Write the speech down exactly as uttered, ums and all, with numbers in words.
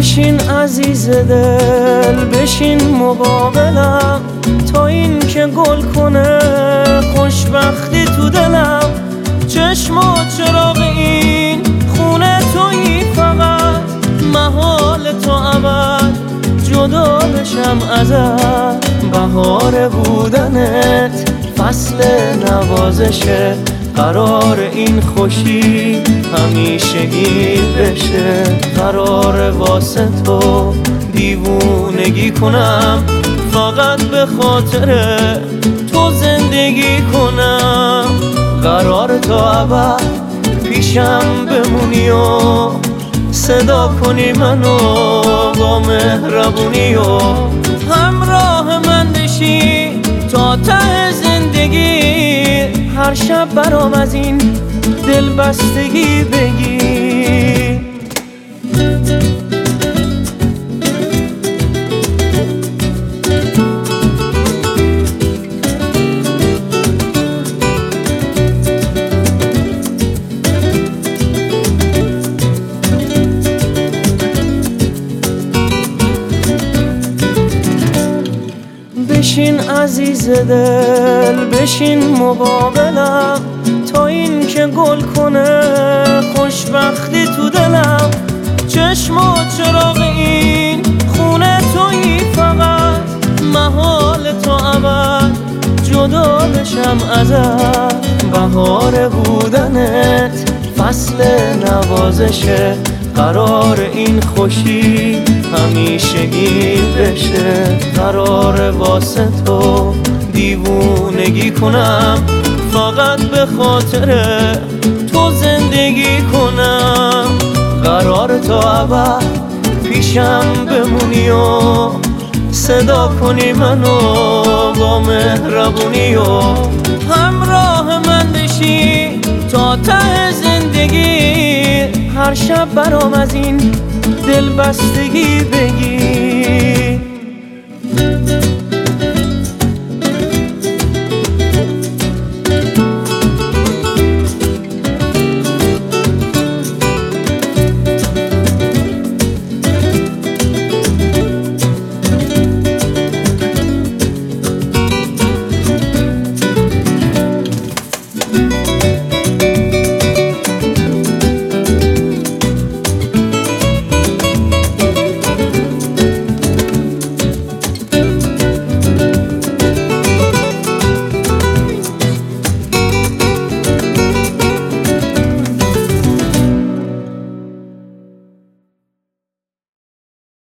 بشین عزیز دل، بشین مقابلم، تا این که گل کنه خوشبختی تو دلم. چشم و چراغ این خونه تویی، فقط محال تو ابد جدا بشم ازت. بهار بودنت فصل نوازشه، قرار این خوشی همیشگی بشه. قرار واسه تو دیوونگی کنم، فقط به خاطر تو زندگی کنم. قرار تا ابد پیشم بمونی و صدا کنی منو با مهربونی و همراه من بشی تا ته زندگی. هر شب برام از این دل بستگی بگی. بشین عزیز دل، بشین مقابلم، تا این که گل کنه خوشبختی تو دلم. چشم و چراغ این خونه تویی، فقط محال تو ابد جدا بشم ازت. بهار بودنت فصل نوازشه، قرار این خوشی همیشگی بشه. قرار واسه تو دیوونگی کنم، فقط به خاطر تو زندگی کنم. قرار تا ابد پیشم بمونی و صدا کنی منو با مهربونی و همراه من بشی تا ته زندگی. هر شب برام از این دل بستگی بگی.